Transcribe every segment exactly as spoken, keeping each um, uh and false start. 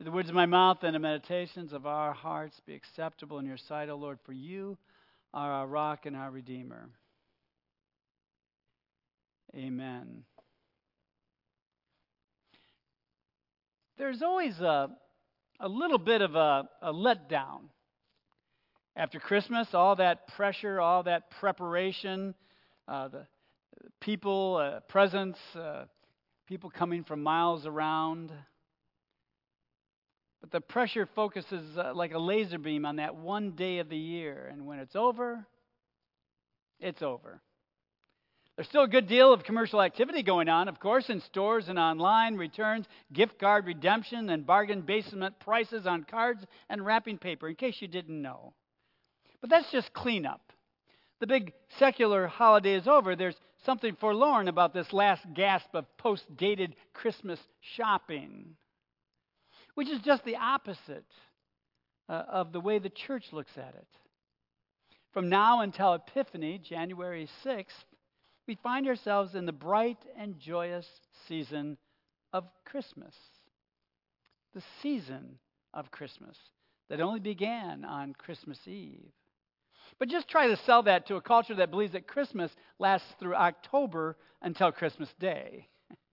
May the words of my mouth and the meditations of our hearts be acceptable in your sight, O Lord, for you are our rock and our Redeemer. Amen. There's always a, a little bit of a, a letdown. After Christmas, all that pressure, all that preparation, uh, the people, uh, presents, uh, people coming from miles around. But the pressure focuses uh, like a laser beam on that one day of the year. And when it's over, it's over. There's still a good deal of commercial activity going on, of course, in stores and online, returns, gift card redemption, and bargain basement prices on cards and wrapping paper, in case you didn't know. But that's just cleanup. The big secular holiday is over. There's something forlorn about this last gasp of post-dated Christmas shopping, which is just the opposite uh, of the way the church looks at it. From now until Epiphany, January sixth, we find ourselves in the bright and joyous season of Christmas. The season of Christmas that only began on Christmas Eve. But just try to sell that to a culture that believes that Christmas lasts through October until Christmas Day.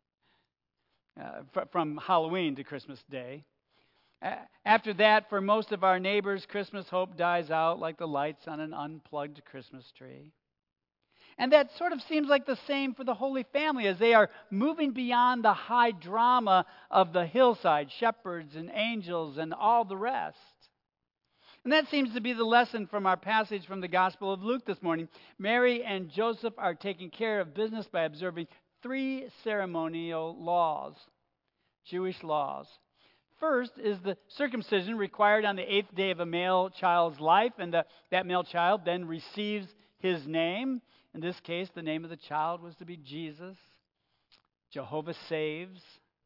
Uh, fr- from Halloween to Christmas Day. Uh, after that, for most of our neighbors, Christmas hope dies out like the lights on an unplugged Christmas tree. And that sort of seems like the same for the Holy Family as they are moving beyond the high drama of the hillside, shepherds and angels and all the rest. And that seems to be the lesson from our passage from the Gospel of Luke this morning. Mary and Joseph are taking care of business by observing three ceremonial laws, Jewish laws. First is the circumcision required on the eighth day of a male child's life, and the, that male child then receives his name. In this case, the name of the child was to be Jesus. Jehovah saves.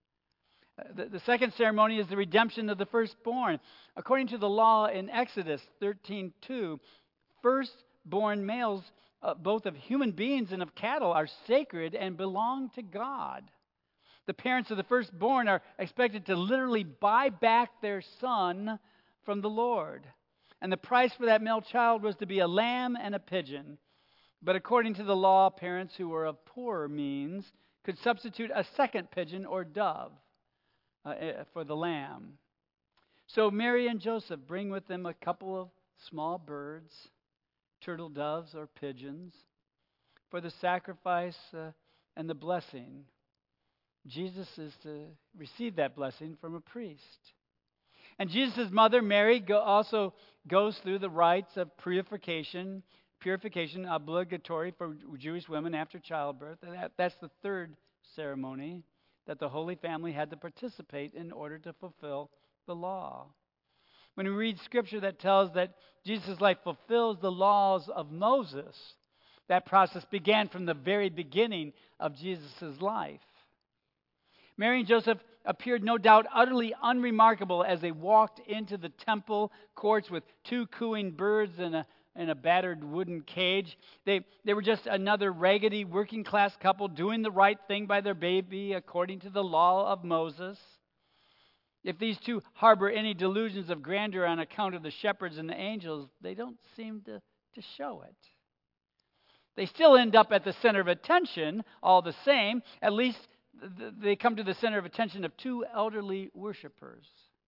The, the second ceremony is the redemption of the firstborn. According to the law in Exodus thirteen two, firstborn males, uh, both of human beings and of cattle, are sacred and belong to God. The parents of the firstborn are expected to literally buy back their son from the Lord. And the price for that male child was to be a lamb and a pigeon. But according to the law, parents who were of poorer means could substitute a second pigeon or dove uh, for the lamb. So Mary and Joseph bring with them a couple of small birds, turtle doves or pigeons, for the sacrifice uh, and the blessing. Jesus is to receive that blessing from a priest. And Jesus' mother, Mary, go, also goes through the rites of purification, purification obligatory for Jewish women after childbirth. And that, that's the third ceremony that the Holy Family had to participate in order to fulfill the law. When we read Scripture that tells that Jesus' life fulfills the laws of Moses, that process began from the very beginning of Jesus' life. Mary and Joseph appeared no doubt utterly unremarkable as they walked into the temple courts with two cooing birds and a, and a battered wooden cage. They, they were just another raggedy working class couple doing the right thing by their baby according to the law of Moses. If these two harbor any delusions of grandeur on account of the shepherds and the angels, they don't seem to, to show it. They still end up at the center of attention all the same. At least they come to the center of attention of two elderly worshipers.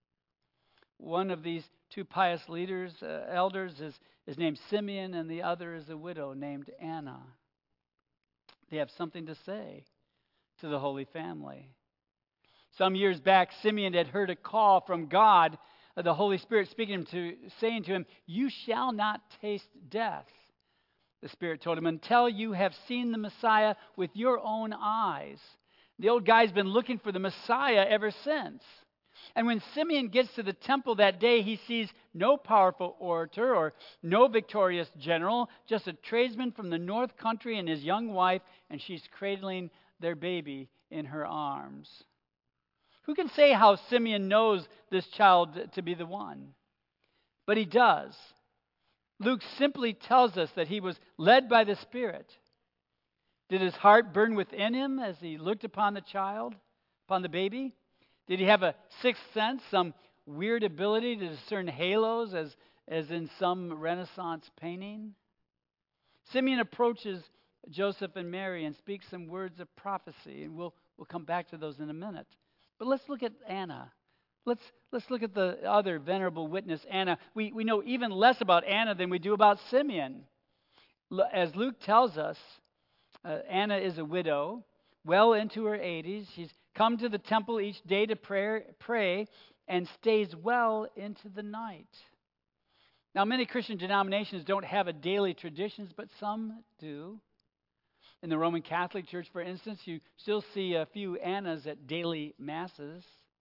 One of these two pious leaders, uh, elders, is, is named Simeon, and the other is a widow named Anna. They have something to say to the Holy Family. Some years back, Simeon had heard a call from God, uh, the Holy Spirit speaking to him, to, saying to him, "You shall not taste death." The Spirit told him, "Until you have seen the Messiah with your own eyes." The old guy's been looking for the Messiah ever since. And when Simeon gets to the temple that day, he sees no powerful orator or no victorious general, just a tradesman from the north country and his young wife, and she's cradling their baby in her arms. Who can say how Simeon knows this child to be the one? But he does. Luke simply tells us that he was led by the Spirit. Did his heart burn within him as he looked upon the child, upon the baby? Did he have a sixth sense, some weird ability to discern halos as, as in some Renaissance painting? Simeon approaches Joseph and Mary and speaks some words of prophecy, and we'll, we'll come back to those in a minute. But let's look at Anna. Let's, let's look at the other venerable witness, Anna. We, we know even less about Anna than we do about Simeon. As Luke tells us, uh, Anna is a widow, well into her eighties. She's come to the temple each day to pray, pray and stays well into the night. Now, many Christian denominations don't have a daily traditions, but some do. In the Roman Catholic Church, for instance, you still see a few Annas at daily masses.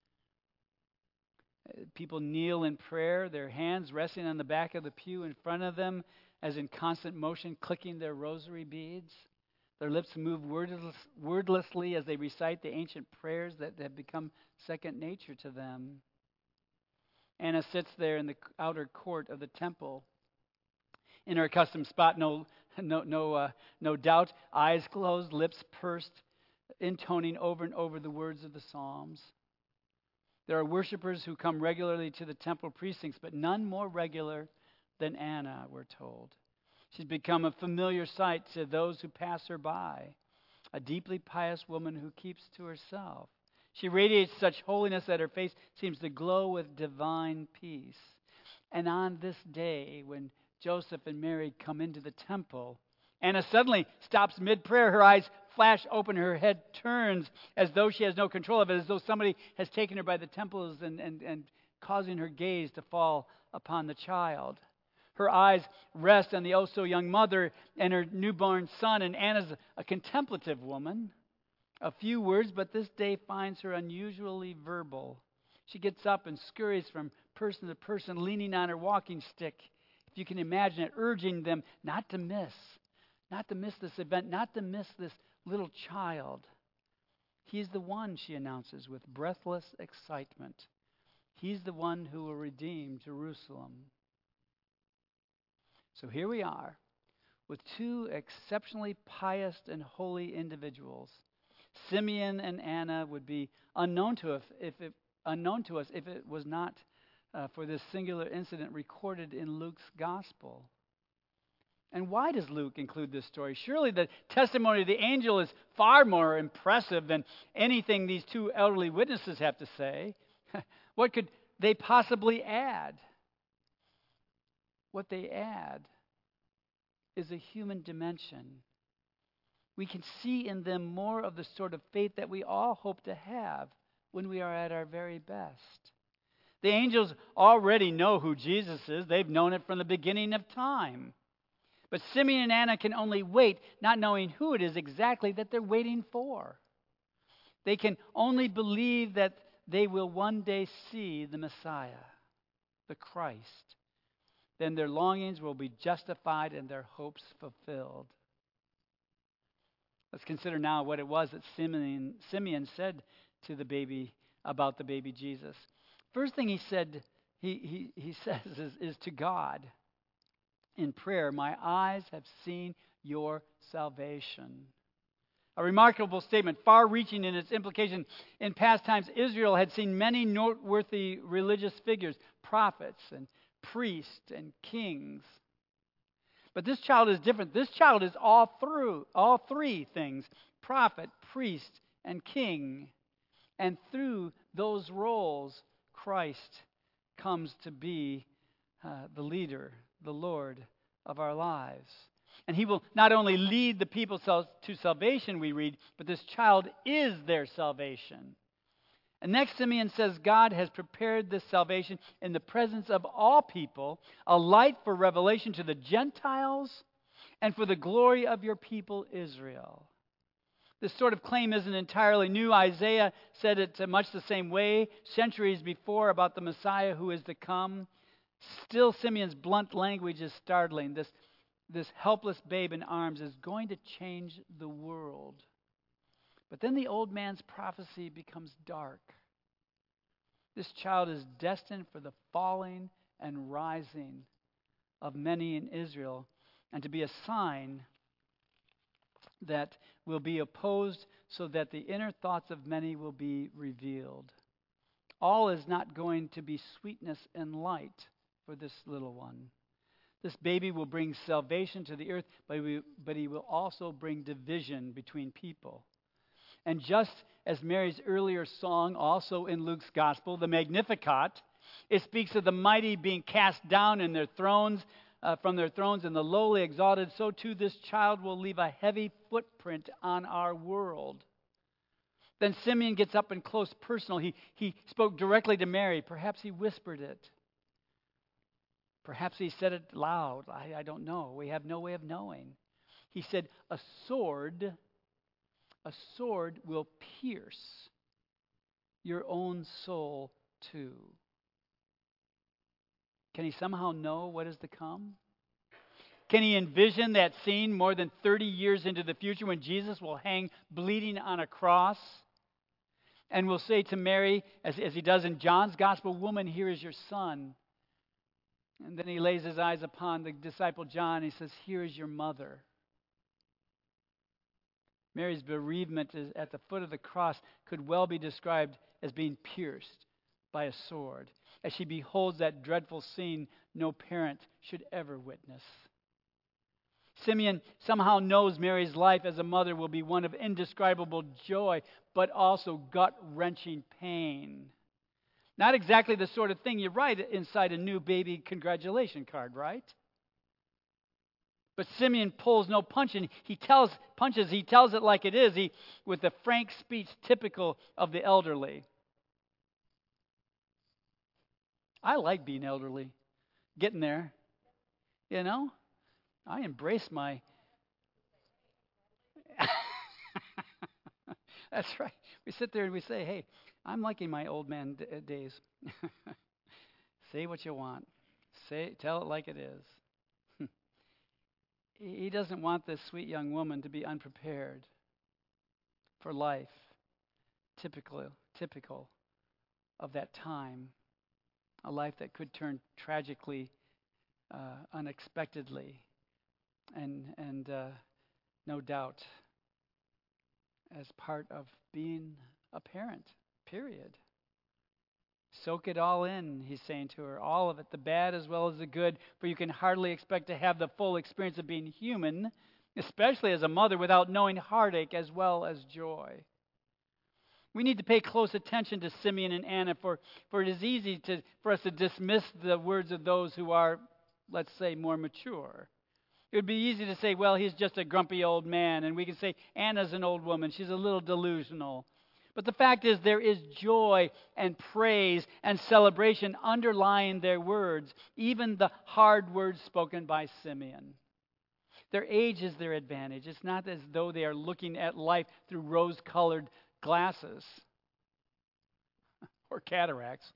People kneel in prayer, their hands resting on the back of the pew in front of them, as in constant motion, clicking their rosary beads. Their lips move wordless, wordlessly as they recite the ancient prayers that have become second nature to them. Anna sits there in the outer court of the temple, in her accustomed spot, no, no, no, uh, no doubt, eyes closed, lips pursed, intoning over and over the words of the Psalms. There are worshipers who come regularly to the temple precincts, but none more regular than Anna, we're told. She's become a familiar sight to those who pass her by, a deeply pious woman who keeps to herself. She radiates such holiness that her face seems to glow with divine peace. And on this day, when Joseph and Mary come into the temple, Anna suddenly stops mid-prayer. Her eyes flash open, her head turns as though she has no control of it, as though somebody has taken her by the temples and, and, and causing her gaze to fall upon the child. Her eyes rest on the oh-so-young mother and her newborn son, and Anna's a contemplative woman. A few words, but this day finds her unusually verbal. She gets up and scurries from person to person, leaning on her walking stick, if you can imagine it, urging them not to miss, not to miss this event, not to miss this little child. He's the one, she announces with breathless excitement. He's the one who will redeem Jerusalem. So here we are with two exceptionally pious and holy individuals. Simeon and Anna would be unknown to us if it, unknown to us if it was not uh, for this singular incident recorded in Luke's gospel. And why does Luke include this story? Surely the testimony of the angel is far more impressive than anything these two elderly witnesses have to say. What could they possibly add? What they add is a human dimension. We can see in them more of the sort of faith that we all hope to have when we are at our very best. The angels already know who Jesus is. They've known it from the beginning of time. But Simeon and Anna can only wait, not knowing who it is exactly that they're waiting for. They can only believe that they will one day see the Messiah, the Christ. Then their longings will be justified and their hopes fulfilled. Let's consider now what it was that Simeon, Simeon said to the baby about the baby Jesus. First thing he said, he, he, he says is, is to God in prayer, "My eyes have seen your salvation." A remarkable statement, far-reaching in its implication. In past times, Israel had seen many noteworthy religious figures, prophets and priests and kings. But this child is different. This child is all through, all three things: prophet, priest, and king. And through those roles, Christ comes to be uh, the leader, the Lord of our lives. And he will not only lead the people to salvation, we read, but this child is their salvation. And next, Simeon says God has prepared this salvation in the presence of all people, a light for revelation to the Gentiles and for the glory of your people Israel. This sort of claim isn't entirely new. Isaiah said it much the same way centuries before about the Messiah who is to come. Still, Simeon's blunt language is startling. This, this helpless babe in arms is going to change the world. But then the old man's prophecy becomes dark. This child is destined for the falling and rising of many in Israel, and to be a sign that will be opposed so that the inner thoughts of many will be revealed. All is not going to be sweetness and light for this little one. This baby will bring salvation to the earth, but, we, but he will also bring division between people. And just as Mary's earlier song, also in Luke's gospel, the Magnificat, it speaks of the mighty being cast down in their thrones, uh, from their thrones, and the lowly exalted, so too this child will leave a heavy footprint on our world. Then Simeon gets up and close personal. He, he spoke directly to Mary. Perhaps he whispered it. Perhaps he said it loud. I, I don't know. We have no way of knowing. He said, a sword, a sword will pierce your own soul too. Can he somehow know what is to come? Can he envision that scene more than thirty years into the future when Jesus will hang bleeding on a cross and will say to Mary, as, as he does in John's gospel, woman, here is your son. And then he lays his eyes upon the disciple John. And he says, here is your mother. Mary's bereavement is at the foot of the cross could well be described as being pierced by a sword, as she beholds that dreadful scene no parent should ever witness. Simeon somehow knows Mary's life as a mother will be one of indescribable joy, but also gut-wrenching pain. Not exactly the sort of thing you write inside a new baby congratulation card, right? But Simeon pulls no punch, and he tells punches. He tells it like it is, he, with the frank speech typical of the elderly. I like being elderly, getting there. You know, I embrace my. That's right. We sit there and we say, "Hey, I'm liking my old man d- days." Say what you want. Say, tell it like it is. He doesn't want this sweet young woman to be unprepared for life, typical, typical of that time, a life that could turn tragically, uh, unexpectedly, and and uh, no doubt as part of being a parent, period. Soak it all in, he's saying to her, all of it, the bad as well as the good, for you can hardly expect to have the full experience of being human, especially as a mother, without knowing heartache as well as joy. We need to pay close attention to Simeon and Anna, for, for it is easy to, for us to dismiss the words of those who are, let's say, more mature. It would be easy to say, well, he's just a grumpy old man, and we can say, Anna's an old woman, she's a little delusional. But the fact is, there is joy and praise and celebration underlying their words, even the hard words spoken by Simeon. Their age is their advantage. It's not as though they are looking at life through rose-colored glasses or cataracts.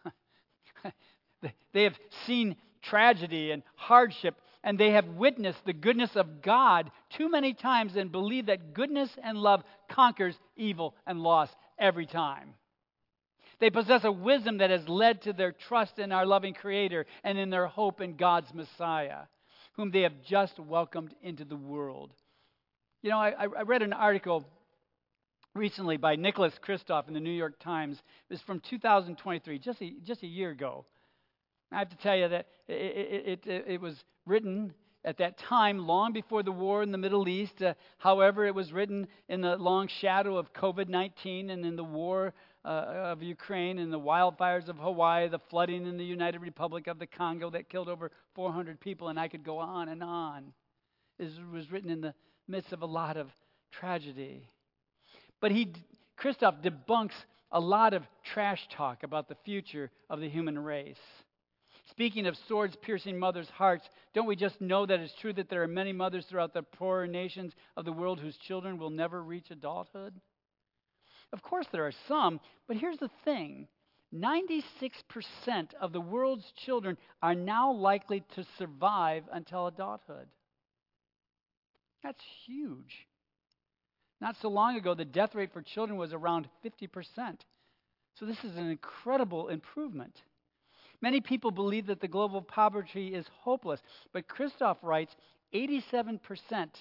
They have seen tragedy and hardship, and they have witnessed the goodness of God too many times and believe that goodness and love conquers evil and loss every time. They possess a wisdom that has led to their trust in our loving Creator and in their hope in God's Messiah, whom they have just welcomed into the world. You know, I, I read an article recently by Nicholas Kristof in the New York Times. It was from two thousand twenty-three, just a, just a year ago. I have to tell you that it, it, it, it was written at that time, long before the war in the Middle East. Uh, however, it was written in the long shadow of covid nineteen and in the war uh, of Ukraine and the wildfires of Hawaii, the flooding in the United Republic of the Congo that killed over four hundred people, and I could go on and on. It was written in the midst of a lot of tragedy. But he, Kristof debunks a lot of trash talk about the future of the human race. Speaking of swords piercing mothers' hearts, don't we just know that it's true that there are many mothers throughout the poorer nations of the world whose children will never reach adulthood? Of course there are some, but here's the thing. ninety-six percent of the world's children are now likely to survive until adulthood. That's huge. Not so long ago, the death rate for children was around fifty percent. So this is an incredible improvement. Many people believe that the global poverty is hopeless, but Kristof writes eighty-seven percent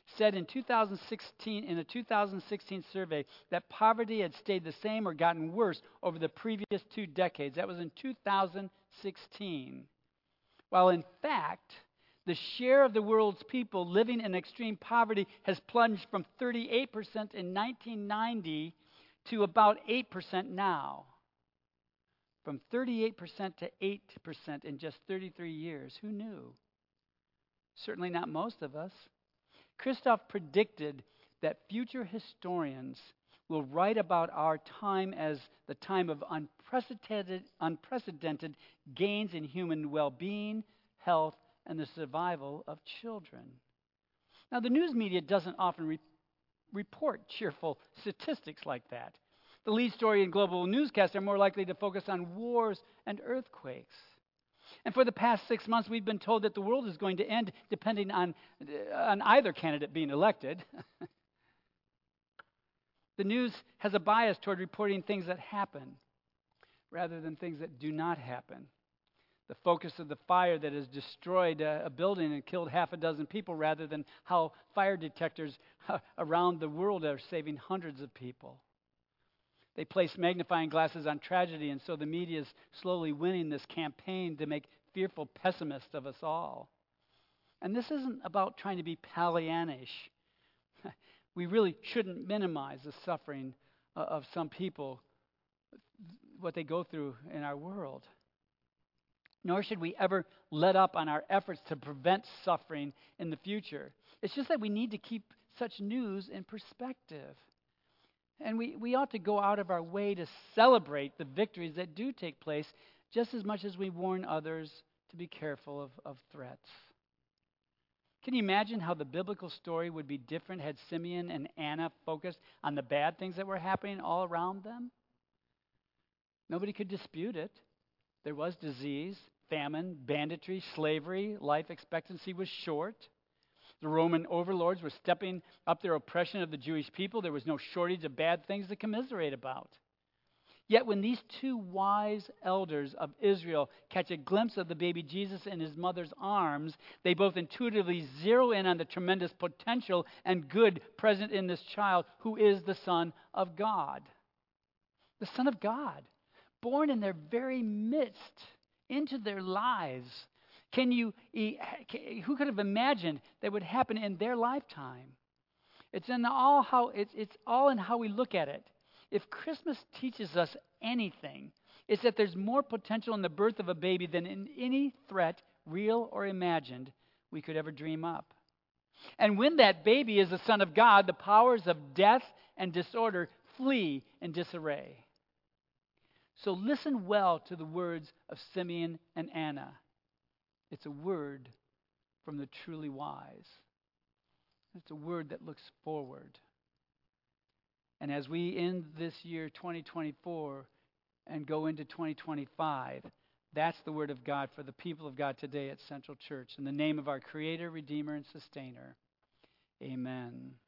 said in two thousand sixteen in a two thousand sixteen survey that poverty had stayed the same or gotten worse over the previous two decades. That was in two thousand sixteen. While in fact, the share of the world's people living in extreme poverty has plunged from thirty-eight percent in nineteen ninety to about eight percent now. From thirty-eight percent to eight percent in just thirty-three years. Who knew? Certainly not most of us. Christoph predicted that future historians will write about our time as the time of unprecedented, unprecedented gains in human well-being, health, and the survival of children. Now, the news media doesn't often re- report cheerful statistics like that. The lead story in global newscasts are more likely to focus on wars and earthquakes. And for the past six months, we've been told that the world is going to end depending on, uh, on either candidate being elected. The news has a bias toward reporting things that happen rather than things that do not happen. The focus of the fire that has destroyed a, a building and killed half a dozen people rather than how fire detectors uh, around the world are saving hundreds of people. They place magnifying glasses on tragedy, and so the media is slowly winning this campaign to make fearful pessimists of us all. And this isn't about trying to be Pollyannish. We really shouldn't minimize the suffering uh, of some people, what they go through in our world. Nor should we ever let up on our efforts to prevent suffering in the future. It's just that we need to keep such news in perspective. And we, we ought to go out of our way to celebrate the victories that do take place just as much as we warn others to be careful of, of threats. Can you imagine how the biblical story would be different had Simeon and Anna focused on the bad things that were happening all around them? Nobody could dispute it. There was disease, famine, banditry, slavery, life expectancy was short. The Roman overlords were stepping up their oppression of the Jewish people. There was no shortage of bad things to commiserate about. Yet when these two wise elders of Israel catch a glimpse of the baby Jesus in his mother's arms, they both intuitively zero in on the tremendous potential and good present in this child, who is the Son of God. The Son of God, born in their very midst, into their lives. Can you? Who could have imagined that would happen in their lifetime? It's in all how it's it's all in how we look at it. If Christmas teaches us anything, it's that there's more potential in the birth of a baby than in any threat, real or imagined, we could ever dream up. And when that baby is the Son of God, the powers of death and disorder flee in disarray. So listen well to the words of Simeon and Anna. It's a word from the truly wise. It's a word that looks forward. And as we end this year, twenty twenty-four, and go into twenty twenty-five, that's the word of God for the people of God today at Central Church. In the name of our Creator, Redeemer, and Sustainer, amen.